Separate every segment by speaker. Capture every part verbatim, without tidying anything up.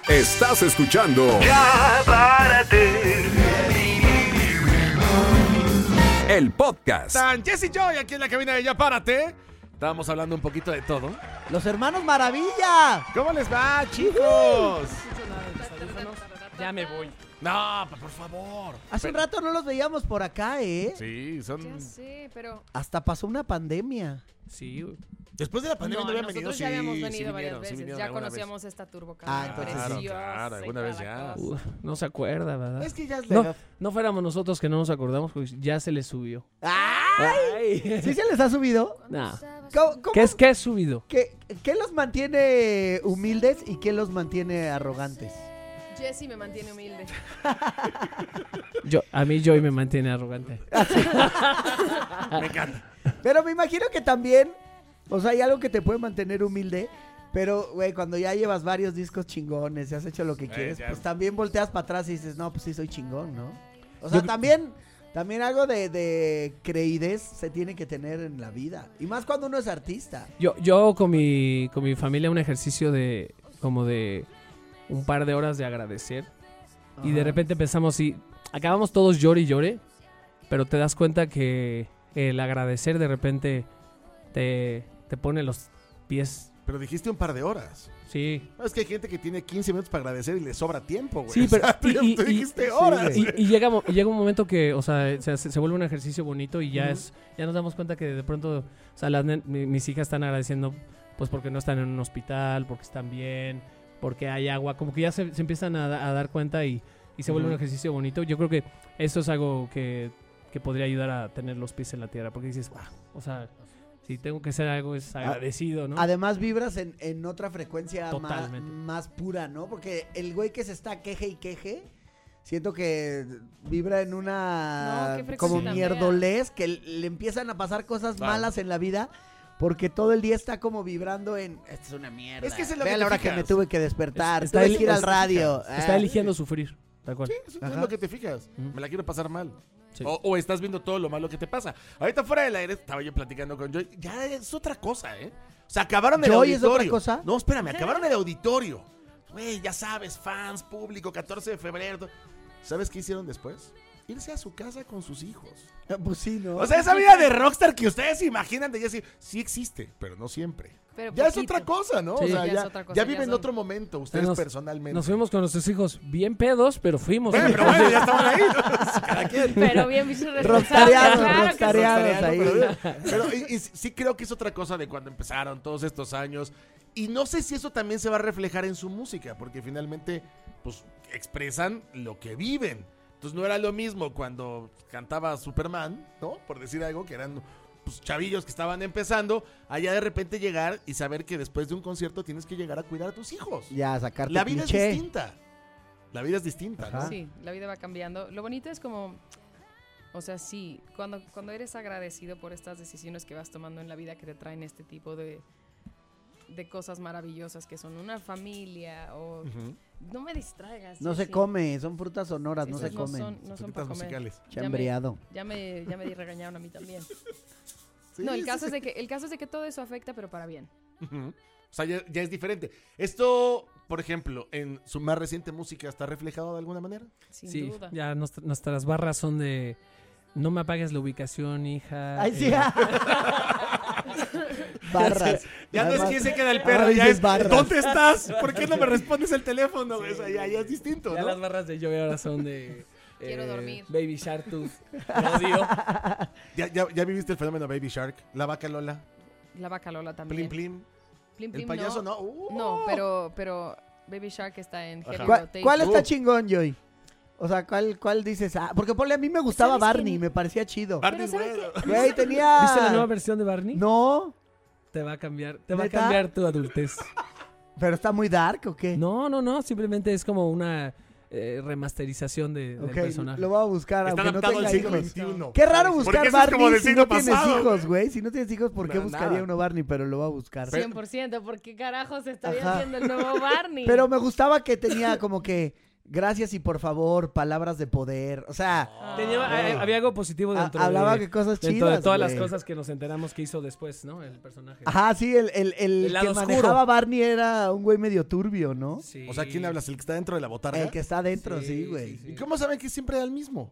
Speaker 1: Estás escuchando
Speaker 2: Ya Párate,
Speaker 1: el podcast.
Speaker 3: San Jesse Joy aquí en la cabina de Ya Párate. Estábamos hablando un poquito de todo.
Speaker 4: ¡Los hermanos Maravilla!
Speaker 3: ¿Cómo les va, chicos?
Speaker 5: Ya me voy.
Speaker 3: No, pa- por favor.
Speaker 4: Hace un
Speaker 3: Pero-
Speaker 4: rato no los veíamos por acá, ¿eh?
Speaker 3: Sí, son...
Speaker 6: Ya sé, pero...
Speaker 4: Hasta pasó una pandemia.
Speaker 5: Sí, güey.
Speaker 3: Después de la pandemia no,
Speaker 6: no,
Speaker 3: habían venido.
Speaker 6: nosotros ya habíamos
Speaker 3: sí,
Speaker 6: venido
Speaker 3: sí
Speaker 6: varias
Speaker 3: vinieron, sí
Speaker 6: veces.
Speaker 3: vinieron
Speaker 6: Ya
Speaker 3: alguna vez.
Speaker 6: conocíamos esta turbo
Speaker 4: Ah, entonces sí.
Speaker 3: Claro, claro, alguna vez ya.
Speaker 5: Uh, no se acuerda, ¿verdad?
Speaker 4: Es que ya es
Speaker 5: No,
Speaker 4: legal.
Speaker 5: no fuéramos nosotros que no nos acordamos, pues ya se les subió.
Speaker 4: ¡Ay! ¿Sí se les ha subido?
Speaker 5: Nah.
Speaker 4: ¿Cómo, cómo-
Speaker 5: ¿Qué es qué es subido?
Speaker 4: ¿Qué, qué los mantiene humildes y qué los mantiene arrogantes?
Speaker 6: Jessy me mantiene humilde.
Speaker 5: Yo, a mí Joy me mantiene arrogante.
Speaker 3: Me encanta.
Speaker 4: Pero me imagino que también, o sea, hay algo que te puede mantener humilde, pero, güey, cuando ya llevas varios discos chingones y has hecho lo que quieres,
Speaker 3: ya.
Speaker 4: pues también volteas para atrás y dices, no, pues sí soy chingón, ¿no? O sea,
Speaker 5: Yo-
Speaker 4: también, también algo de, de creidez se tiene que tener en la vida. Y más cuando uno es artista.
Speaker 5: Yo, yo con mi, con mi familia un ejercicio de como de un par de horas de agradecer. Y de
Speaker 4: Ajá.
Speaker 5: repente pensamos y acabamos todos llore y llore, pero te das cuenta que el agradecer de repente te, te pone los pies.
Speaker 3: Pero dijiste un par de horas.
Speaker 5: Sí.
Speaker 3: No, es que hay gente que tiene quince minutos para agradecer y le sobra tiempo, güey.
Speaker 5: Sí,
Speaker 3: O
Speaker 5: pero-
Speaker 3: sea, tú,
Speaker 5: y- y-
Speaker 3: tú
Speaker 5: y-
Speaker 3: dijiste
Speaker 4: sí,
Speaker 3: horas.
Speaker 4: güey.
Speaker 5: Y, y llega, mo- y llega un momento que, o sea, se, hace- se vuelve un ejercicio bonito y ya
Speaker 4: Ujú.
Speaker 5: es, ya nos damos cuenta que de pronto, o sea, las nen- mi- mis hijas están agradeciendo, pues porque no están en un hospital, porque están bien, porque hay agua, como que ya se, se empiezan a, da- a dar cuenta y, y se vuelve
Speaker 3: Ujú.
Speaker 5: un ejercicio bonito. Yo creo que eso es algo que, que podría ayudar a tener los pies en la tierra, porque dices, wow, o sea, si tengo que ser algo es agradecido, ¿no?
Speaker 4: Además vibras en, en otra frecuencia más,
Speaker 5: Totalmente.
Speaker 4: más pura, ¿no? Porque el güey que se está queje y queje, siento que vibra en una
Speaker 6: No, qué frecuencia
Speaker 4: como
Speaker 6: tan
Speaker 4: mierdolez, que le empiezan a pasar cosas
Speaker 3: Claro.
Speaker 4: malas en la vida, porque todo el día está como vibrando en, esto es una mierda.
Speaker 3: Es que eso es lo
Speaker 4: Ve
Speaker 3: que
Speaker 4: a
Speaker 3: te
Speaker 4: la hora que
Speaker 3: fijas.
Speaker 4: me tuve que despertar,
Speaker 5: Es- está
Speaker 4: tuve que
Speaker 5: eli-
Speaker 4: ir al
Speaker 5: es-
Speaker 4: radio.
Speaker 5: Está
Speaker 4: Ah.
Speaker 5: eligiendo sufrir, tal cual.
Speaker 3: Eso es
Speaker 4: Ajá.
Speaker 3: lo que te fijas.
Speaker 5: Ujú.
Speaker 3: Me la quiero pasar mal.
Speaker 5: Sí.
Speaker 3: O, o estás viendo todo lo malo que te pasa. Ahorita fuera del aire estaba yo platicando con Joy. Ya es otra cosa, ¿eh? O sea, acabaron el
Speaker 4: ¿Joy es
Speaker 3: auditorio.
Speaker 4: otra cosa?
Speaker 3: No, espérame, acabaron el auditorio. Güey, ya sabes, fans, público, catorce de febrero. ¿Sabes qué hicieron después? Irse a su casa con sus hijos.
Speaker 4: Pues sí, ¿no?
Speaker 3: O sea, esa vida de rockstar que ustedes se imaginan de Jessy, sí existe, pero no siempre.
Speaker 6: Pero
Speaker 3: Ya es
Speaker 6: poquito.
Speaker 3: otra cosa, ¿no?
Speaker 5: Sí.
Speaker 3: o sea,
Speaker 6: Ya
Speaker 3: ya,
Speaker 6: es otra cosa,
Speaker 3: ya
Speaker 6: ya
Speaker 3: viven
Speaker 6: son-
Speaker 3: otro momento, ustedes
Speaker 5: Nos-
Speaker 3: personalmente.
Speaker 5: Nos fuimos con nuestros hijos bien pedos, pero fuimos.
Speaker 3: Bueno, pero bueno, ya estaban ahí. Cada quien.
Speaker 6: Pero bien, bicho
Speaker 4: Rockstareados,
Speaker 6: claro que sí.
Speaker 4: rockstareados ahí.
Speaker 3: Pero, pero y- y sí creo que es otra cosa de cuando empezaron todos estos años. Y no sé si eso también se va a reflejar en su música, porque finalmente, pues, expresan lo que viven. Entonces no era lo mismo cuando cantaba Superman, ¿no? Por decir algo, que eran pues, chavillos que estaban empezando, allá de repente llegar y saber que después de un concierto tienes que llegar a cuidar a tus hijos.
Speaker 4: Ya, sacar tu
Speaker 3: La vida
Speaker 4: cliché.
Speaker 3: es distinta. La vida es distinta, ¿no?
Speaker 4: Ajá.
Speaker 6: Sí, la vida va cambiando. Lo bonito es como, o sea, sí, cuando, cuando eres agradecido por estas decisiones que vas tomando en la vida que te traen este tipo de, de cosas maravillosas que son una familia o...
Speaker 3: Ujú.
Speaker 6: No me distraigas.
Speaker 4: No se
Speaker 6: Jessy.
Speaker 4: come, son frutas sonoras, no
Speaker 6: Esas
Speaker 4: se comen.
Speaker 6: son, no son
Speaker 3: Frutas
Speaker 6: para comer.
Speaker 3: musicales.
Speaker 6: Ya me,
Speaker 4: Chambreado.
Speaker 6: ya me, ya me di regañaron a mí también.
Speaker 3: Sí,
Speaker 6: no, el
Speaker 3: sí,
Speaker 6: caso,
Speaker 3: sí.
Speaker 6: es de que, el caso es de que todo eso afecta, pero para bien.
Speaker 3: Ujú. O sea, ya, ya es diferente. Esto, por ejemplo, en su más reciente música, ¿está reflejado de alguna manera?
Speaker 6: Sin
Speaker 5: Sí,
Speaker 6: duda.
Speaker 5: ya nuestra- nuestras barras son de no me apagues la ubicación, hija.
Speaker 4: Ay, sí.
Speaker 5: eh,
Speaker 4: Barras.
Speaker 3: Ya no es
Speaker 4: Además-
Speaker 3: quién se queda el
Speaker 4: ahora
Speaker 3: perro, ya
Speaker 4: dices
Speaker 3: es
Speaker 4: barras.
Speaker 3: ¿dónde estás? ¿Por qué no me respondes el teléfono? O sea, ya, ya es distinto,
Speaker 5: ya
Speaker 3: ¿no?
Speaker 5: las barras de Joey ahora son de
Speaker 6: Quiero dormir.
Speaker 5: Baby Shark Tooth. Te odio.
Speaker 3: ¿Ya, ya, ya viviste el fenómeno Baby Shark? La vaca Lola,
Speaker 6: La vaca Lola
Speaker 3: Plim
Speaker 6: también.
Speaker 3: Plim,
Speaker 6: Plim,
Speaker 3: el
Speaker 6: plim,
Speaker 3: payaso no. Uh.
Speaker 6: No, pero, pero Baby Shark está en
Speaker 3: Ajá.
Speaker 6: Heavy
Speaker 4: ¿Cuál,
Speaker 6: Rotation.
Speaker 4: cuál está
Speaker 3: Uh.
Speaker 4: chingón, Joy? O sea, ¿cuál, cuál dices? Ah, porque ponle, a mí me gustaba
Speaker 6: ¿Sabes
Speaker 4: Barney,
Speaker 6: quién?
Speaker 4: me parecía chido.
Speaker 3: Barney es
Speaker 6: Pero ¿sabes
Speaker 3: bueno.
Speaker 4: Güey, tenía...
Speaker 5: ¿Viste la nueva versión de Barney?
Speaker 4: No,
Speaker 5: Te va a cambiar, te va a
Speaker 4: ¿Neta?
Speaker 5: cambiar tu adultez.
Speaker 4: pero está muy dark, ¿o qué?
Speaker 5: No, no, no, simplemente es como una eh, remasterización de, del
Speaker 4: Ok,
Speaker 5: personaje.
Speaker 4: lo voy a buscar,
Speaker 3: Está
Speaker 4: aunque no
Speaker 3: adaptado al
Speaker 4: tenga
Speaker 3: siglo
Speaker 4: hijos.
Speaker 3: veintiuno.
Speaker 4: Qué raro
Speaker 3: Porque
Speaker 4: buscar
Speaker 3: eso es como
Speaker 4: Barney
Speaker 3: del
Speaker 4: si
Speaker 3: siglo
Speaker 4: no tienes
Speaker 3: pasado,
Speaker 4: hijos, güey. Si no tienes hijos, ¿por qué
Speaker 3: No,
Speaker 4: buscaría
Speaker 3: nada.
Speaker 4: uno Barney? Pero lo voy a buscar.
Speaker 6: cien por ciento, ¿por qué carajos estaría
Speaker 4: Ajá.
Speaker 6: haciendo el nuevo Barney?
Speaker 4: Pero me gustaba que tenía como que gracias y por favor, palabras de poder. O sea,
Speaker 5: Tenía,
Speaker 4: güey.
Speaker 5: eh, había algo positivo
Speaker 4: a-
Speaker 5: dentro
Speaker 4: hablaba
Speaker 5: de,
Speaker 4: que cosas chidas,
Speaker 5: dentro de todas
Speaker 4: güey.
Speaker 5: las cosas que nos enteramos que hizo después, ¿no? El personaje.
Speaker 4: Ajá, sí, el, el, el,
Speaker 5: El lado
Speaker 4: que
Speaker 5: oscuro.
Speaker 4: manejaba a Barney era un güey medio turbio, ¿no?
Speaker 5: Sí.
Speaker 3: O sea, ¿quién hablas? ¿El que está dentro de la botarga?
Speaker 4: El que está adentro,
Speaker 5: Sí,
Speaker 4: sí, güey.
Speaker 5: sí, sí.
Speaker 3: ¿Y cómo saben que siempre era el mismo?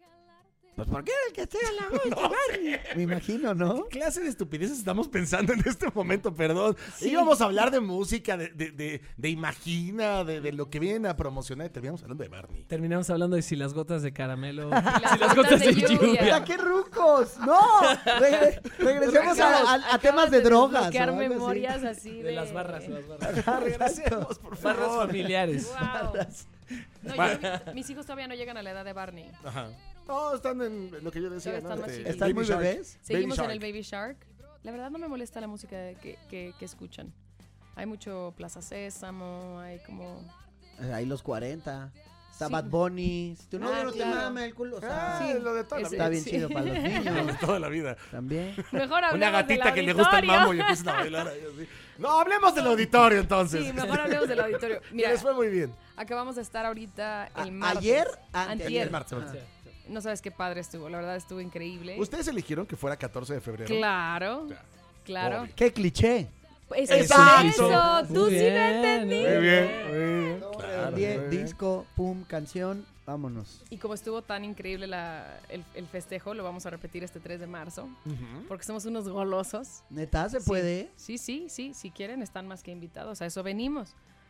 Speaker 4: Pues porque era el que hacía la voz de Barney. Me imagino, ¿no?
Speaker 3: ¿Qué clase de estupideces estamos pensando en este momento? Perdón. Íbamos a hablar de música, de, de, de, de Imagina, de, de lo que vienen a promocionar y terminamos hablando de Barney.
Speaker 5: Terminamos hablando de si las gotas de caramelo.
Speaker 6: Las
Speaker 5: si las
Speaker 6: gotas
Speaker 5: gotas
Speaker 6: de
Speaker 5: de
Speaker 6: lluvia.
Speaker 5: lluvia.
Speaker 4: ¡Ya qué rucos! ¡No! Regre- regresemos a, a- a
Speaker 6: Acabas
Speaker 4: temas de drogas.
Speaker 6: desbloquear
Speaker 4: o algo así.
Speaker 6: memorias así de...
Speaker 5: De las barras, las barras.
Speaker 4: Ajá, regresemos,
Speaker 3: por
Speaker 5: Barras familiares.
Speaker 6: Wow. No, yo- mis hijos todavía no llegan a la edad de Barney.
Speaker 3: Ajá. No, están en lo que yo decía,
Speaker 6: Todavía
Speaker 3: ¿no?
Speaker 6: están más
Speaker 3: Este,
Speaker 6: chiquitos.
Speaker 4: ¿Están
Speaker 3: Baby
Speaker 4: muy
Speaker 3: Shark.
Speaker 4: bebés?
Speaker 6: Seguimos
Speaker 3: Baby
Speaker 6: en el
Speaker 3: Shark.
Speaker 6: Baby Shark. La verdad no me molesta la música que, que, que escuchan. Hay mucho Plaza Sésamo, hay como...
Speaker 4: Ahí los cuarenta. Está
Speaker 6: Sí.
Speaker 4: Bad Bunny. Si tu novio
Speaker 6: Ah,
Speaker 4: no te
Speaker 6: claro.
Speaker 4: mama el culo. O sea,
Speaker 3: Ah,
Speaker 6: Sí.
Speaker 3: lo de toda la
Speaker 6: Ese-
Speaker 3: vida.
Speaker 4: está bien
Speaker 6: sí.
Speaker 4: chido para los niños.
Speaker 3: De toda la vida.
Speaker 4: También.
Speaker 6: Mejor hablemos
Speaker 3: Una gatita
Speaker 6: del
Speaker 3: que le gusta el
Speaker 6: auditorio.
Speaker 3: mambo y empiezan a bailar ahí así. No, hablemos del auditorio entonces.
Speaker 6: Sí, mejor hablemos del auditorio.
Speaker 3: Que
Speaker 6: Mira,
Speaker 3: les fue muy bien.
Speaker 6: acabamos de estar ahorita
Speaker 4: A-
Speaker 6: el martes.
Speaker 4: ¿Ayer?
Speaker 6: Antier.
Speaker 3: Ayer, martes.
Speaker 4: Ah.
Speaker 6: No sabes qué padre estuvo, la verdad estuvo increíble.
Speaker 3: Ustedes eligieron que fuera catorce de febrero.
Speaker 6: Claro,
Speaker 3: Ya.
Speaker 6: claro.
Speaker 3: Obvio.
Speaker 4: ¡Qué cliché!
Speaker 6: Es
Speaker 3: Exacto.
Speaker 6: eso, tú
Speaker 5: Muy
Speaker 6: sí
Speaker 5: bien,
Speaker 6: me entendí.
Speaker 3: Muy bien, muy bien.
Speaker 4: No,
Speaker 3: Claro,
Speaker 4: die-
Speaker 3: muy bien.
Speaker 4: disco, pum, canción, vámonos.
Speaker 6: Y como estuvo tan increíble la- el, el festejo, lo vamos a repetir este tres de marzo,
Speaker 3: Ujú.
Speaker 6: porque somos unos golosos.
Speaker 4: ¿Neta se
Speaker 6: Sí.
Speaker 4: puede?
Speaker 6: Sí, sí, sí, si quieren están más que invitados, a eso venimos.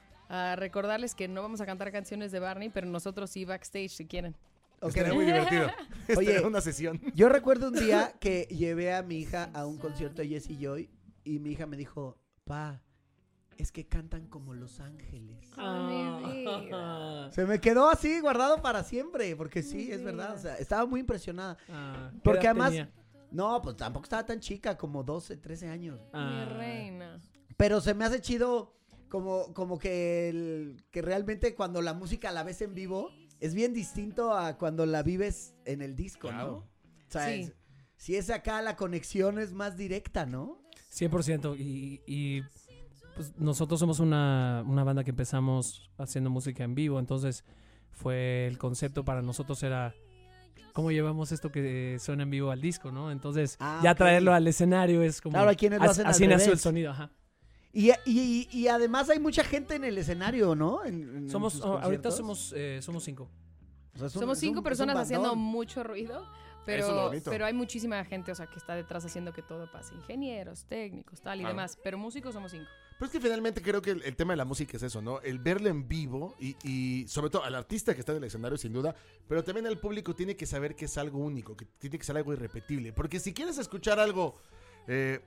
Speaker 6: A recordarles que no vamos a cantar canciones de Barney, pero nosotros sí backstage si quieren.
Speaker 4: Ok.
Speaker 3: Estaría muy divertido.
Speaker 4: Oye.
Speaker 3: Estaría una sesión.
Speaker 4: Yo recuerdo un día que llevé a mi hija a un concierto de Jessie Joy y mi hija me dijo, pa, es que cantan como Los Ángeles.
Speaker 6: Ah, mi vida.
Speaker 4: Se me quedó así guardado para siempre, porque sí,
Speaker 6: Mi
Speaker 4: es verdad.
Speaker 6: vida.
Speaker 4: O sea, estaba muy impresionada.
Speaker 5: Ah, ¿qué
Speaker 4: Porque
Speaker 5: edad
Speaker 4: además,
Speaker 5: tenía?
Speaker 4: no, pues tampoco estaba tan chica, como doce, trece años.
Speaker 6: Mi
Speaker 5: Ah,
Speaker 6: reina.
Speaker 4: Pero se me hace chido como, como que, el, que realmente cuando la música la ves en vivo es bien distinto a cuando la vives en el disco,
Speaker 3: Claro.
Speaker 4: ¿no? O sea,
Speaker 6: Sí.
Speaker 4: es- si es acá la conexión es más directa, ¿no?
Speaker 5: cien por ciento. Y, y, pues nosotros somos una, una banda que empezamos haciendo música en vivo, entonces fue el concepto para nosotros era cómo llevamos esto que suena en vivo al disco, ¿no? Entonces
Speaker 4: Ah,
Speaker 5: ya
Speaker 4: ok.
Speaker 5: traerlo al escenario es como...
Speaker 4: Claro, hay quienes lo
Speaker 5: as-
Speaker 4: hacen al
Speaker 5: así nació el
Speaker 4: revés.
Speaker 5: sonido, ajá.
Speaker 4: Y, y, y además hay mucha gente en el escenario, ¿no? En- en
Speaker 5: Somos,
Speaker 4: sus
Speaker 5: oh, ahorita
Speaker 4: conciertos.
Speaker 5: somos, eh, somos cinco.
Speaker 4: O sea, es un-
Speaker 6: Somos
Speaker 4: es un-
Speaker 6: cinco
Speaker 4: es un
Speaker 6: personas haciendo
Speaker 4: bandón.
Speaker 6: mucho ruido,
Speaker 3: Eso es lo
Speaker 6: pero,
Speaker 3: bonito.
Speaker 6: pero hay muchísima gente, o sea, que está detrás haciendo que todo pase. Ingenieros, técnicos, tal y
Speaker 3: Claro.
Speaker 6: demás. Pero músicos somos cinco.
Speaker 3: Pero es que finalmente creo que el, el tema de la música es eso, ¿no? El verlo en vivo y, y sobre todo al artista que está en el escenario sin duda, pero también el público tiene que saber que es algo único, que tiene que ser algo irrepetible. Porque si quieres escuchar algo eh,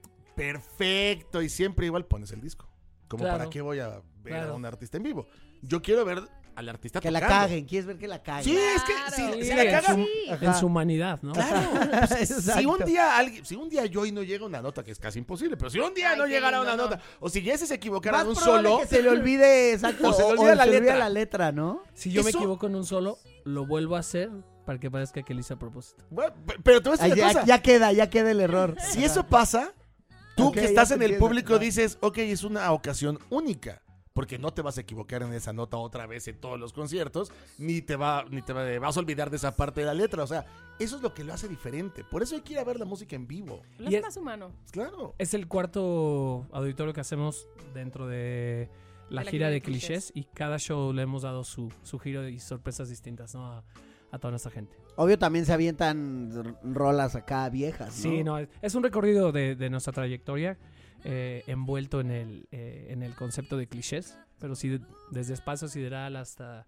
Speaker 3: perfecto y siempre igual, pones el disco. Como
Speaker 5: Claro.
Speaker 3: para qué voy a ver
Speaker 5: Claro.
Speaker 3: a un artista en vivo. Yo quiero ver al artista
Speaker 4: Que la
Speaker 3: tocando.
Speaker 4: caguen, quieres ver que la caguen.
Speaker 3: Sí, es que
Speaker 6: Claro.
Speaker 3: si,
Speaker 5: Sí,
Speaker 3: si la
Speaker 5: en
Speaker 3: cagan,
Speaker 5: su-
Speaker 4: Ajá.
Speaker 5: en su humanidad, ¿no?
Speaker 3: claro. Si
Speaker 4: Exacto.
Speaker 3: un día alguien, si un día Joy no llega a una nota, que es casi imposible, pero si un día
Speaker 6: Ay,
Speaker 3: no
Speaker 6: qué
Speaker 3: llegara a una
Speaker 6: lindo, no.
Speaker 3: nota, o si Jesse se equivocara
Speaker 4: Más
Speaker 3: en un
Speaker 4: probable
Speaker 3: solo,
Speaker 4: que se le olvide, exacto.
Speaker 3: O se le olvida la letra.
Speaker 4: la letra, ¿no?
Speaker 5: Si yo me
Speaker 3: Eso-
Speaker 5: equivoco en un solo, lo vuelvo a hacer para que parezca que lo hice a propósito.
Speaker 3: bueno, pe- pero te voy a
Speaker 4: Ay,
Speaker 3: decir una
Speaker 4: ya,
Speaker 3: cosa.
Speaker 4: ya queda, ya queda el error.
Speaker 3: Si eso pasa, tú
Speaker 4: Ok,
Speaker 3: que
Speaker 4: ya
Speaker 3: estás
Speaker 4: te
Speaker 3: en el
Speaker 4: entiendo.
Speaker 3: público
Speaker 4: Ajá.
Speaker 3: dices, ok, es una ocasión única. Porque no te vas a equivocar en esa nota otra vez en todos los conciertos, ni te va, ni te va- vas a olvidar de esa parte de la letra. O sea, eso es lo que lo hace diferente. Por eso hay que ir a ver la música en vivo.
Speaker 6: Lo
Speaker 5: Y
Speaker 6: hace
Speaker 5: es-
Speaker 6: más humano.
Speaker 3: Claro.
Speaker 5: Es el cuarto auditorio que hacemos dentro de la,
Speaker 6: De la
Speaker 5: gira de clichés y cada show le hemos dado su, su giro y sorpresas distintas, ¿no? A, a toda nuestra gente.
Speaker 4: Obvio también se avientan r- rolas acá viejas, ¿no?
Speaker 5: Sí, no, es, es un recorrido de, de nuestra trayectoria eh, envuelto en el, eh, en el concepto de clichés, pero sí de- desde Espacio Sideral hasta,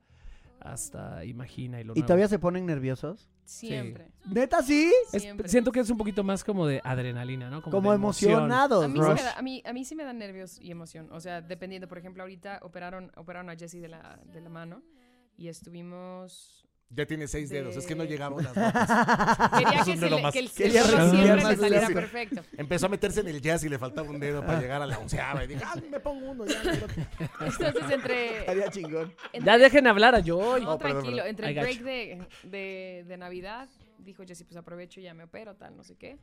Speaker 5: hasta Imagina y lo
Speaker 4: ¿Y
Speaker 5: nuevo.
Speaker 4: todavía se ponen nerviosos?
Speaker 6: Siempre.
Speaker 4: ¿Neta sí?
Speaker 5: Es-
Speaker 6: Siempre.
Speaker 5: siento que es un poquito más como de adrenalina, ¿no?
Speaker 4: Como,
Speaker 5: de emoción.
Speaker 4: emocionados,
Speaker 6: A mí, sí
Speaker 4: Rush.
Speaker 6: me da, a, mí, a mí sí me dan nervios y emoción. O sea, dependiendo. Por ejemplo, ahorita operaron, operaron a Jessie de la, de la mano y estuvimos...
Speaker 3: Ya tiene seis
Speaker 6: De-
Speaker 3: dedos, es que no llegaban las notas.
Speaker 6: Quería
Speaker 3: Es
Speaker 6: que,
Speaker 3: un
Speaker 6: se
Speaker 3: dedo
Speaker 6: le-
Speaker 3: más.
Speaker 6: que el, el
Speaker 4: Quería
Speaker 6: zorro
Speaker 4: redondear
Speaker 6: siempre
Speaker 4: más
Speaker 6: le saliera
Speaker 4: el-
Speaker 6: perfecto.
Speaker 3: Empezó a meterse en el jazz y le faltaba un dedo para llegar a la onceava. Y dije, ah, me pongo uno ya. no creo que-".
Speaker 6: Entonces, entre...
Speaker 4: Estaría chingón.
Speaker 6: entre-
Speaker 5: Ya dejen hablar a Joy.
Speaker 6: No,
Speaker 3: Oh, perdón,
Speaker 6: tranquilo.
Speaker 3: perdón.
Speaker 6: Entre
Speaker 5: I
Speaker 6: el
Speaker 5: got
Speaker 6: break
Speaker 5: you.
Speaker 6: de, de, de Navidad, dijo Jessie, pues aprovecho y ya me opero, tal, no sé qué.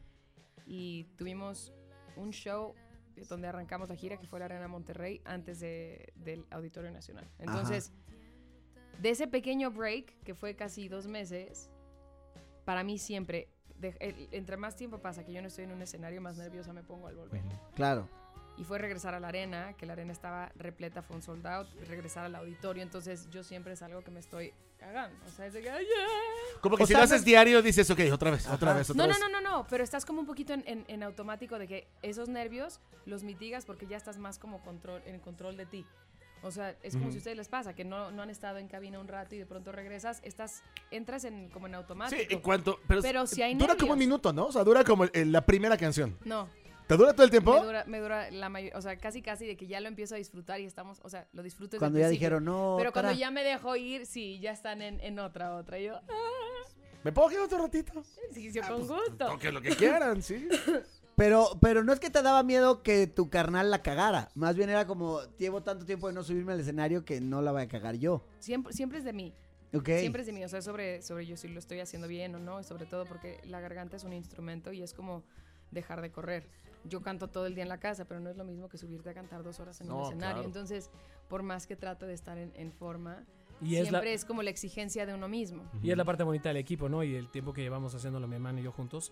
Speaker 6: Y tuvimos un show donde arrancamos la gira, que fue la Arena Monterrey, antes de, del Auditorio Nacional. Entonces, de ese pequeño break, que fue casi dos meses, para mí siempre, de, el, entre más tiempo pasa que yo no estoy en un escenario, más nerviosa me pongo al volver.
Speaker 4: Claro.
Speaker 6: Y fue regresar a la arena, que la arena estaba repleta, fue un sold out, regresar al auditorio, entonces yo siempre es algo que me estoy cagando. O sea, es de que, ¡ay, yeah!
Speaker 3: Como que
Speaker 4: O
Speaker 3: si
Speaker 4: sea,
Speaker 3: lo haces
Speaker 4: no-
Speaker 3: diario, dices, ok, otra vez, otra
Speaker 4: Ajá.
Speaker 3: vez, otra
Speaker 6: No, no,
Speaker 3: vez.
Speaker 6: no, no, no, pero estás como un poquito en, en, en automático de que esos nervios los mitigas porque ya estás más como control, en control de ti. O sea, es como
Speaker 3: Ujú.
Speaker 6: si a ustedes les pasa, que no, no han estado en cabina un rato y de pronto regresas, estás, entras en, como en automático.
Speaker 3: Sí, en cuanto. Pero,
Speaker 6: Pero si hay
Speaker 3: dura como un
Speaker 6: nervios.
Speaker 3: minuto, ¿no? O sea, dura como el- el- la primera canción.
Speaker 6: No,
Speaker 3: ¿Te dura todo el tiempo?
Speaker 6: me dura, me dura la mayor, o sea, casi casi de que ya lo empiezo a disfrutar y estamos, o sea, lo disfruto desde
Speaker 4: Cuando
Speaker 6: el
Speaker 4: ya
Speaker 6: principio.
Speaker 4: dijeron, no,
Speaker 6: Pero cuando
Speaker 4: cara.
Speaker 6: ya me dejo ir, sí, ya están en, en otra, otra. Y yo, ah,
Speaker 3: ¿Me puedo quedar otro ratito?
Speaker 6: sí, yo
Speaker 3: Ah,
Speaker 6: con
Speaker 3: pues,
Speaker 6: gusto.
Speaker 3: toquen lo que quieran, sí.
Speaker 4: Pero, pero no es que te daba miedo que tu carnal la cagara. Más bien era como, llevo tanto tiempo de no subirme al escenario que no la voy a cagar yo.
Speaker 6: Siempre, siempre es de mí.
Speaker 4: Ok.
Speaker 6: Siempre es de mí, o sea, sobre, sobre yo si lo estoy haciendo bien o no, y sobre todo porque la garganta es un instrumento y es como dejar de correr. Yo canto todo el día en la casa, pero no es lo mismo que subirte a cantar dos horas en
Speaker 3: No,
Speaker 6: un escenario.
Speaker 3: claro.
Speaker 6: Entonces, por más que trato de estar en, en forma,
Speaker 5: Y es, la,
Speaker 6: siempre es como la exigencia de uno mismo.
Speaker 5: y es la parte bonita del equipo, ¿no? Y el tiempo que llevamos haciéndolo mi hermano y yo juntos.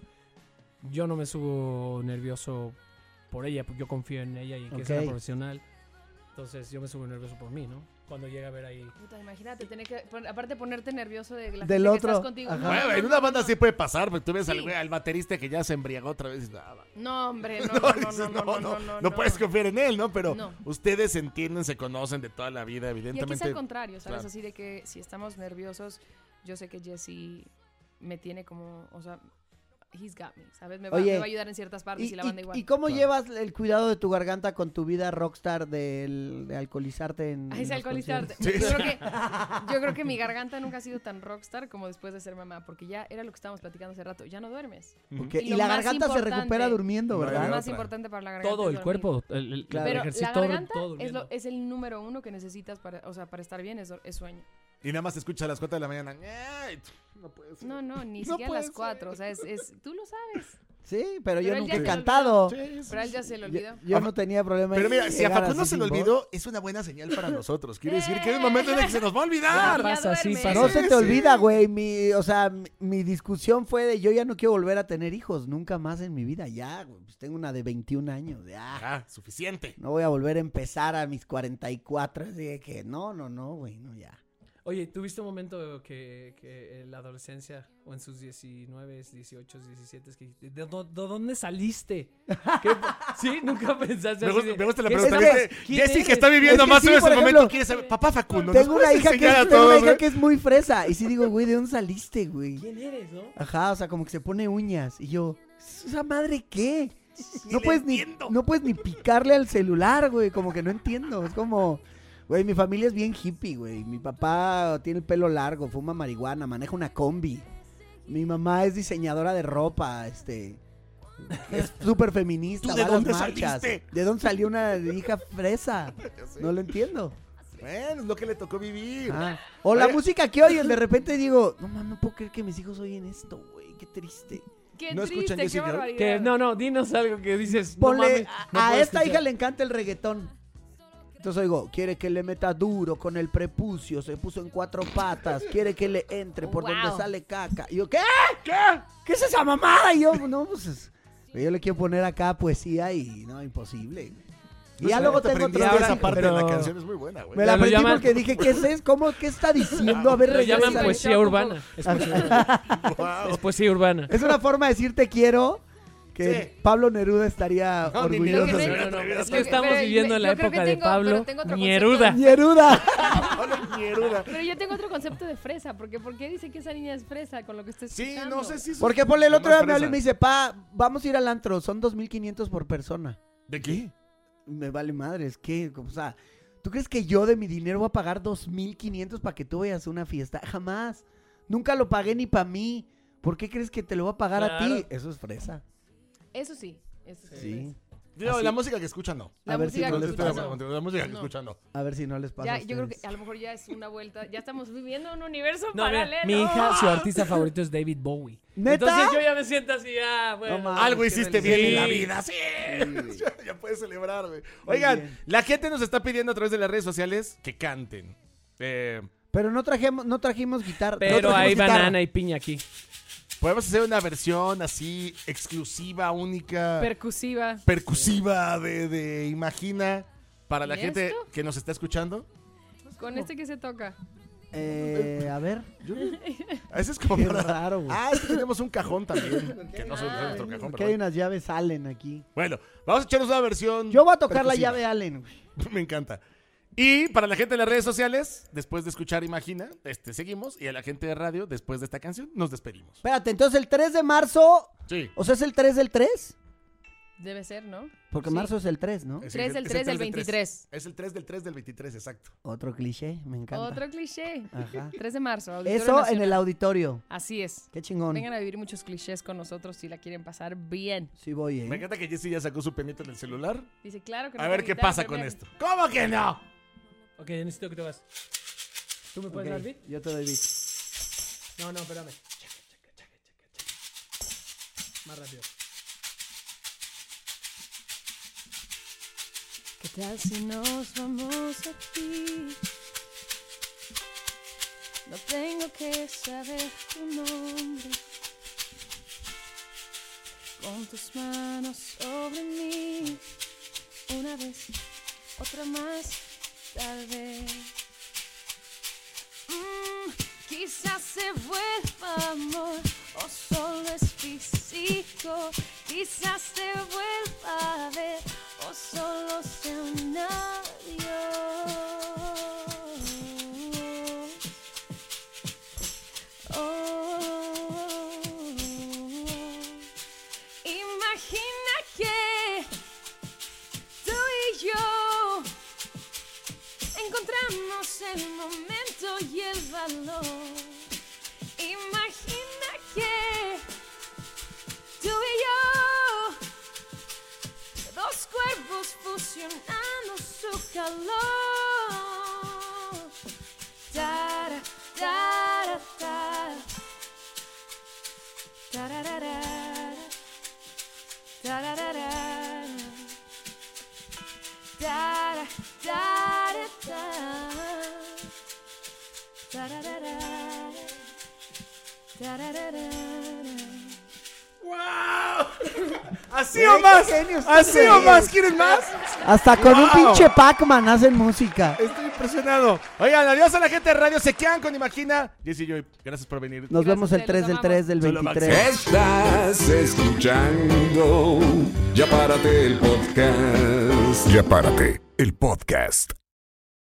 Speaker 5: Yo no me subo nervioso por ella, porque yo confío en ella y en que es una
Speaker 4: Ok.
Speaker 5: profesional. Entonces yo me subo nervioso por mí, ¿no? Cuando llega a ver ahí.
Speaker 6: Puta, imagínate, tener que, pon- aparte ponerte nervioso de la
Speaker 4: Del
Speaker 6: gente
Speaker 4: otro,
Speaker 6: que estás contigo.
Speaker 4: ajá.
Speaker 6: No,
Speaker 3: Bueno,
Speaker 6: no,
Speaker 3: en
Speaker 6: no,
Speaker 3: una
Speaker 6: no,
Speaker 3: banda
Speaker 6: no.
Speaker 3: sí puede pasar, porque tú ves al,
Speaker 6: Sí.
Speaker 3: güey- al baterista que ya se embriagó otra vez y dices, "Ah, va".
Speaker 6: No, hombre, no,
Speaker 3: No,
Speaker 6: no, no,
Speaker 3: dices,
Speaker 6: no, no, no, no, no,
Speaker 3: no puedes confiar en él, ¿no? Pero
Speaker 6: No.
Speaker 3: ustedes se entienden, se conocen de toda la vida,
Speaker 6: Y aquí es
Speaker 3: evidentemente.
Speaker 6: al contrario, ¿sabes?
Speaker 3: claro.
Speaker 6: Así de que si estamos nerviosos, yo sé que Jesse me tiene como, o sea, he's got me, ¿sabes? Me va,
Speaker 4: Oye,
Speaker 6: me va a ayudar en ciertas partes y,
Speaker 4: ¿Y,
Speaker 6: la banda
Speaker 4: y-
Speaker 6: igual.
Speaker 4: y cómo
Speaker 3: Claro.
Speaker 4: llevas el cuidado de tu garganta con tu vida rockstar del- de alcoholizarte en
Speaker 6: Ay,
Speaker 4: en
Speaker 6: se
Speaker 4: los
Speaker 6: alcoholizarte.
Speaker 4: conciertos?
Speaker 6: Yo, creo que, yo creo que mi garganta nunca ha sido tan rockstar como después de ser mamá, porque ya era lo que estábamos platicando hace rato, ya no duermes.
Speaker 4: Ok,
Speaker 6: Y
Speaker 4: Y,
Speaker 6: lo
Speaker 4: la
Speaker 6: más
Speaker 4: garganta se
Speaker 6: importante-
Speaker 4: recupera durmiendo,
Speaker 3: No,
Speaker 6: Lo
Speaker 4: ¿verdad?
Speaker 3: no,
Speaker 6: más
Speaker 3: otra.
Speaker 6: importante para la garganta
Speaker 5: Todo
Speaker 6: es
Speaker 5: el
Speaker 6: dormir.
Speaker 5: cuerpo, el, el,
Speaker 4: Claro.
Speaker 5: el
Speaker 6: Pero
Speaker 5: ejercicio,
Speaker 6: la
Speaker 5: todo,
Speaker 6: garganta
Speaker 5: todo
Speaker 6: es, lo-
Speaker 5: durmiendo.
Speaker 6: es el número uno que necesitas para, o sea, para estar bien, es, es sueño.
Speaker 3: Y nada más te escucha a las cuatro de la mañana. Ay, no puede ser.
Speaker 6: No, no, ni
Speaker 3: No
Speaker 6: siquiera a las
Speaker 3: puede
Speaker 6: cuatro, o sea, es, es, tú lo sabes.
Speaker 4: Sí, pero, yo
Speaker 6: Pero él
Speaker 4: nunca
Speaker 6: ya
Speaker 4: he
Speaker 6: se lo
Speaker 4: cantado.
Speaker 3: Sí, sí,
Speaker 6: Pero a él
Speaker 3: sí.
Speaker 6: ya se le
Speaker 4: Yo,
Speaker 6: olvidó.
Speaker 4: yo no tenía problema
Speaker 3: Pero
Speaker 4: en
Speaker 3: mira, si a
Speaker 4: llegar
Speaker 3: Facundo
Speaker 4: así
Speaker 3: se le
Speaker 4: sin voz.
Speaker 3: olvidó, es una buena señal para nosotros. Quiere decir que es el momento en el que se nos va a
Speaker 5: Ya
Speaker 3: olvidar.
Speaker 5: pasa, sí,
Speaker 6: duerme.
Speaker 5: pasa.
Speaker 4: No
Speaker 3: Sí,
Speaker 4: se te
Speaker 3: sí.
Speaker 4: olvida, güey. Mi, o sea, mi, mi discusión fue de yo ya no quiero volver a tener hijos, nunca más en mi vida. Ya, güey. Pues tengo una de veintiún años. Ya.
Speaker 3: Ah, suficiente.
Speaker 4: No voy a volver a empezar a mis cuarenta y cuatro. Así de que no, no, no, güey, no, ya.
Speaker 5: Oye, ¿tuviste un momento que, que en la adolescencia o en sus diecinueve, dieciocho, diecisiete, que dijiste, ¿de, dó- de dónde saliste? ¿Qué pa- ¿Sí? ¿Nunca pensaste
Speaker 3: Me
Speaker 5: así
Speaker 3: gusta,
Speaker 5: de,
Speaker 3: me gusta la
Speaker 5: ¿qué
Speaker 3: pregunta.
Speaker 5: sabes?
Speaker 3: ¿Viste?
Speaker 5: ¿Quién
Speaker 3: Jessy,
Speaker 5: eres?
Speaker 3: que está viviendo
Speaker 4: Es que
Speaker 3: más
Speaker 4: sí,
Speaker 3: o menos
Speaker 4: por
Speaker 3: el
Speaker 4: ejemplo,
Speaker 3: momento, quiere saber. Papá Facundo, ¿nos
Speaker 4: Tengo una
Speaker 3: puedes
Speaker 4: hija, que,
Speaker 3: enseñar a
Speaker 4: tengo una
Speaker 3: todos,
Speaker 4: hija
Speaker 3: güey?
Speaker 4: que es muy fresa. Y sí digo, güey, ¿de dónde saliste, güey?
Speaker 5: ¿Quién eres, no?
Speaker 4: Ajá, o sea, como que se pone uñas. Y yo, ¿esa madre qué?
Speaker 3: Ni
Speaker 4: No
Speaker 3: le
Speaker 4: puedes, ni,
Speaker 3: entiendo.
Speaker 4: no puedes ni picarle al celular, güey. Como que no entiendo. Es como, güey, mi familia es bien hippie, güey. Mi papá tiene el pelo largo, fuma marihuana, maneja una combi. Mi mamá es diseñadora de ropa, este. Es súper feminista.
Speaker 3: ¿Tú de
Speaker 4: va a las
Speaker 3: dónde
Speaker 4: marchas.
Speaker 3: saliste?
Speaker 4: ¿De dónde salió una hija fresa?
Speaker 3: Ya sé.
Speaker 4: No lo entiendo.
Speaker 3: Bueno, es lo que le tocó vivir.
Speaker 4: Ah. O la
Speaker 3: Oye.
Speaker 4: música que oyen, de repente digo, no mames, no puedo creer que mis hijos oyen esto, güey. Qué triste.
Speaker 6: Qué
Speaker 3: ¿No escuchan
Speaker 6: triste,
Speaker 3: Jessy
Speaker 6: qué
Speaker 3: Girl?
Speaker 6: barbaridad.
Speaker 5: Que, no, no, dinos algo que dices.
Speaker 4: Ponle,
Speaker 5: no mames, no
Speaker 4: a
Speaker 5: puedo
Speaker 4: esta
Speaker 5: escuchar.
Speaker 4: hija le encanta el reggaetón. Entonces oigo, quiere que le meta duro con el prepucio, se puso en cuatro patas, quiere que le entre por
Speaker 6: Wow.
Speaker 4: donde sale caca. Y yo, ¿qué? ¿Qué? ¿Qué es esa mamada? Y yo, no, pues es- yo le quiero poner acá poesía y no, imposible. Y
Speaker 3: No
Speaker 4: ya
Speaker 3: sé,
Speaker 4: luego
Speaker 3: te
Speaker 4: tengo
Speaker 3: aprendiste
Speaker 4: otro.
Speaker 3: esa parte
Speaker 5: pero-
Speaker 3: de la canción, es muy buena, güey.
Speaker 4: Me la
Speaker 5: Lo
Speaker 4: aprendí
Speaker 5: llaman-
Speaker 4: porque dije, ¿qué es eso? ¿Cómo? ¿Qué está diciendo? A ver,
Speaker 5: Lo llaman
Speaker 4: regresa.
Speaker 5: poesía urbana. Es poesía urbana.
Speaker 3: Wow.
Speaker 5: Es poesía urbana.
Speaker 4: Es una forma de decir te quiero que
Speaker 3: Sí.
Speaker 4: Pablo Neruda estaría
Speaker 3: No, ni
Speaker 4: orgulloso.
Speaker 6: Neruda.
Speaker 5: No, no, no, es
Speaker 6: Lo
Speaker 5: que
Speaker 6: que-
Speaker 5: estamos
Speaker 6: pero
Speaker 5: viviendo
Speaker 6: me-
Speaker 5: en la
Speaker 6: yo creo
Speaker 5: época
Speaker 6: que
Speaker 5: de
Speaker 6: tengo-
Speaker 5: Pablo
Speaker 6: pero tengo otro
Speaker 5: Neruda.
Speaker 4: Neruda.
Speaker 3: Hola, Neruda.
Speaker 6: Pero yo tengo otro concepto de fresa, porque ¿por qué dice que esa niña es fresa con lo que estoy
Speaker 3: Sí,
Speaker 6: escuchando?
Speaker 3: no sé si es
Speaker 4: Porque ponle el otro
Speaker 3: más
Speaker 4: día me habla y
Speaker 3: fresa.
Speaker 4: me dice, pa, vamos a ir al antro, son dos mil quinientos por persona.
Speaker 3: ¿De qué?
Speaker 4: Me vale madres, ¿qué? O sea, ¿tú crees que yo de mi dinero voy a pagar dos mil quinientos para que tú vayas a una fiesta? Jamás. Nunca lo pagué ni para mí. ¿Por qué crees que te lo voy a pagar a
Speaker 5: Claro.
Speaker 4: ti? Eso es fresa.
Speaker 6: Eso sí, eso sí.
Speaker 4: Sí.
Speaker 3: No,
Speaker 4: Así-
Speaker 3: la música que escuchan no.
Speaker 6: La
Speaker 4: A ver
Speaker 6: música
Speaker 4: si
Speaker 6: que
Speaker 4: no
Speaker 3: No,
Speaker 4: les
Speaker 3: estoy de
Speaker 6: escuchas,
Speaker 3: acuerdo
Speaker 6: no.
Speaker 3: contigo, la música que
Speaker 6: No.
Speaker 3: escuchan no.
Speaker 4: A ver si no les pasa
Speaker 6: Ya,
Speaker 4: a
Speaker 6: yo creo que
Speaker 4: ustedes.
Speaker 6: a lo mejor ya es una vuelta, ya estamos viviendo un universo
Speaker 5: No, mira,
Speaker 6: paralelo.
Speaker 5: mi hija, su artista favorito es David Bowie.
Speaker 4: ¿Neta?
Speaker 5: Entonces yo ya me siento así, ah, bueno.
Speaker 4: No mames.
Speaker 3: Algo
Speaker 4: qué
Speaker 3: hiciste
Speaker 4: delicia.
Speaker 3: bien en la
Speaker 5: Sí.
Speaker 3: vida, sí.
Speaker 4: güey.
Speaker 3: ya, ya puedes celebrar, güey.
Speaker 4: Muy
Speaker 3: Oigan,
Speaker 4: bien.
Speaker 3: la gente nos está pidiendo a través de las redes sociales que canten. Eh,
Speaker 4: Pero no trajimos, no trajimos guitarra.
Speaker 5: Pero
Speaker 4: no
Speaker 5: hay
Speaker 4: trajimos guitarra.
Speaker 5: banana y piña aquí.
Speaker 3: Podemos hacer una versión así exclusiva, única,
Speaker 6: Percusiva.
Speaker 3: percusiva de, de Imagina para la
Speaker 6: ¿Y
Speaker 3: gente
Speaker 6: esto?
Speaker 3: que nos está escuchando.
Speaker 6: Con este que se toca.
Speaker 4: Eh, a ver.
Speaker 3: Ese es como
Speaker 4: Qué
Speaker 3: para-
Speaker 4: raro, güey.
Speaker 3: Ah, es que tenemos un cajón también. Que no es
Speaker 6: Ah,
Speaker 3: nuestro cajón,
Speaker 4: Que
Speaker 3: pero
Speaker 4: hay
Speaker 3: bueno.
Speaker 4: unas llaves Allen aquí.
Speaker 3: Bueno, vamos a echarnos una versión.
Speaker 4: Yo voy a tocar la
Speaker 3: percusiva.
Speaker 4: llave Allen, güey.
Speaker 3: Me encanta. Y para la gente de las redes sociales, después de escuchar Imagina, este, seguimos. Y a la gente de radio, después de esta canción, nos despedimos.
Speaker 4: Espérate, entonces el tres de marzo,
Speaker 3: Sí.
Speaker 4: o sea, ¿es el tres del tres?
Speaker 6: Debe ser, ¿no?
Speaker 4: Porque
Speaker 6: Sí.
Speaker 4: marzo es el tres, ¿no?
Speaker 3: Es
Speaker 6: tres
Speaker 3: el-
Speaker 6: del
Speaker 3: es
Speaker 6: tres
Speaker 3: el
Speaker 6: del
Speaker 3: tres
Speaker 6: veintitrés.
Speaker 3: Es el tres del tres del veintitrés, exacto.
Speaker 4: Otro cliché, me encanta.
Speaker 6: Otro cliché.
Speaker 4: Ajá.
Speaker 6: tres de marzo. Auditorio
Speaker 4: Eso en
Speaker 6: Nacional.
Speaker 4: el auditorio.
Speaker 6: Así es.
Speaker 4: Qué chingón.
Speaker 6: Vengan a vivir muchos clichés con nosotros si la quieren pasar bien.
Speaker 4: Sí voy,
Speaker 3: Me
Speaker 4: ¿eh?
Speaker 3: encanta que Jessy ya sacó su penito en el celular.
Speaker 6: Dice, claro que no
Speaker 3: A
Speaker 6: te
Speaker 3: ver qué
Speaker 6: invitaron,
Speaker 3: pasa
Speaker 6: pero
Speaker 3: con
Speaker 6: ven.
Speaker 3: esto. ¿Cómo que no?
Speaker 5: Ok, necesito que te hagas. ¿Tú me puedes
Speaker 4: Ok,
Speaker 5: dar beat?
Speaker 4: yo te doy beat.
Speaker 5: No, no, espérame. Checa, checa, checa, checa, checa. Más rápido.
Speaker 6: ¿Qué tal si nos vamos aquí? No tengo que saber tu nombre. Con tus manos sobre mí. Una vez, otra más, tal vez. Mm, quizás se vuelva amor o solo es físico. Quizás se vuelva a ver o solo sea un adiós. Oh, imagina que tú y yo encontramos el momento y el valor. Imagina que tú y yo, dos cuerpos fusionando su calor. Tara, tara, tara. Tararara, tararara. Tara, tara, tara. Tararara, tararara.
Speaker 3: ¡Wow! ¿Así
Speaker 4: Ey,
Speaker 3: o más?
Speaker 4: qué genios
Speaker 3: ¿Así
Speaker 4: ustedes.
Speaker 3: o más? ¿Quieren más?
Speaker 4: Hasta con un
Speaker 3: Wow.
Speaker 4: pinche Pac-Man hacen música.
Speaker 3: Estoy impresionado. Oigan, adiós a la gente de radio. Se quedan con Imagina. Jessy y Joy, gracias por venir.
Speaker 4: Nos
Speaker 6: Gracias,
Speaker 4: vemos el
Speaker 6: te los
Speaker 4: tres del
Speaker 6: amamos.
Speaker 4: tres del
Speaker 3: Son lo
Speaker 4: veintitrés.
Speaker 1: Estás escuchando Ya Párate el podcast. Ya Párate el podcast.